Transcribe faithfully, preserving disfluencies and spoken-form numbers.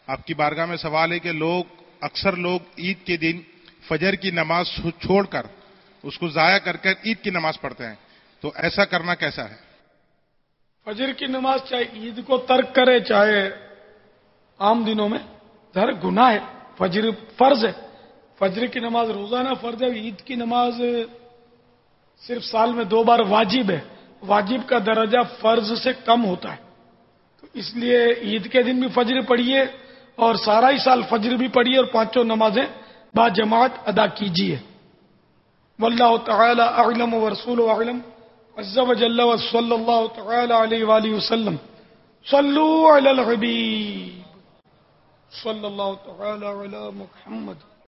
आपकी बारगाह में सवाल है कि लोग अक्सर लोग ईद के दिन फजर की नमाज छोड़कर उसको जाया कर ईद की नमाज पढ़ते हैं, तो ऐसा करना कैसा है? फजर की नमाज चाहे ईद को तर्क करे चाहे आम दिनों में, हर गुनाह है। फजर फर्ज है, फजर की नमाज रोजाना फर्ज है। ईद की नमाज सिर्फ साल में दो बार वाजिब है। वाजिब का दर्जा फर्ज से कम होता है, तो इसलिए ईद के दिन भी फजर पढ़िए और सारा ही साल फजर भी पढ़िए और पांचों नमाजें बाजमात अदा कीजिए। वल्लाहु तआला अअलम व रसूलुहु अअलम। अज़्ज़ा व जल्ला व सल्लल्लाहु तआला अलैहि व आलिहि वसल्लम। सल्लू अलल हबीब सल्लल्लाहु तआला अला मुहम्मद।